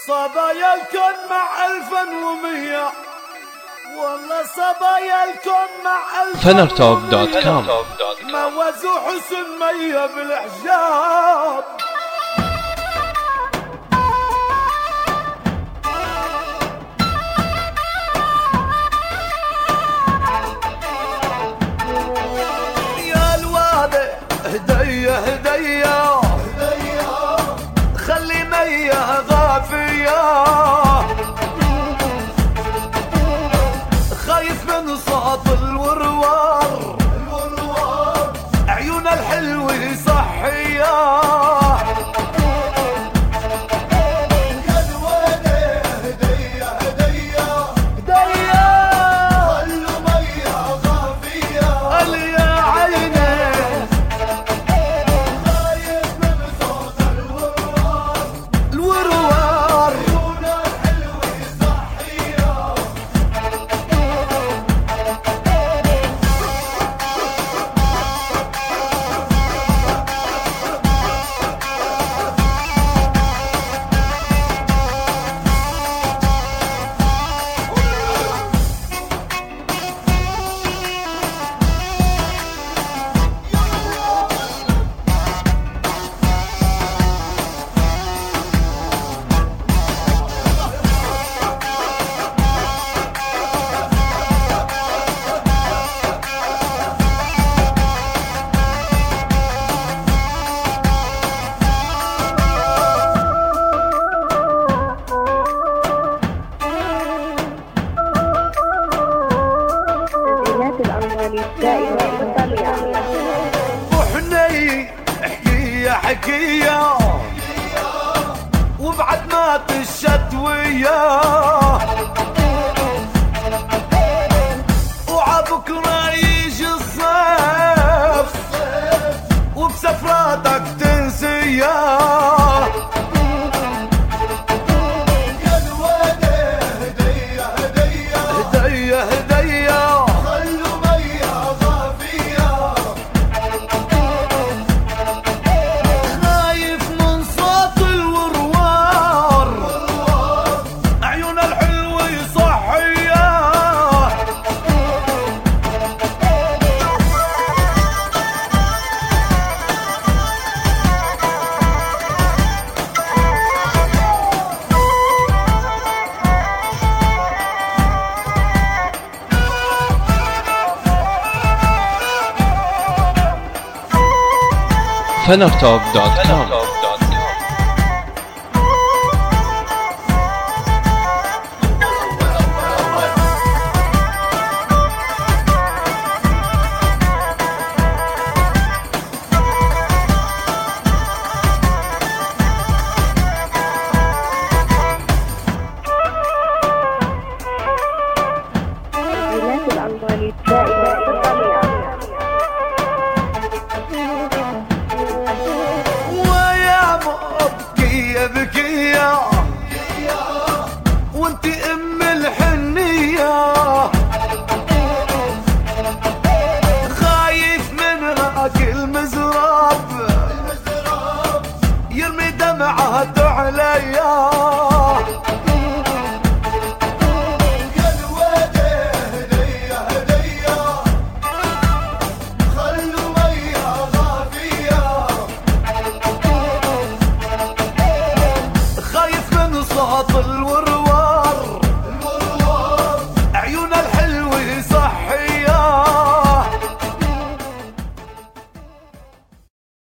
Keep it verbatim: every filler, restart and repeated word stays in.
صبايا الكون مع ألفا ومية، والله صبايا الكون مع ألفا فنرتوب دوت كوم. ما وزوا حسن مية بالحجاب. يا الوادي هدية هدية خلي مية غافية، خايف من صوت الوروار عيون الحلوة صحية. وحني حكية حكية وبعد مات الشتوية، وعبكرة يجي الصيف وبسفراتك تنسيه. فنرتوب دوت كوم.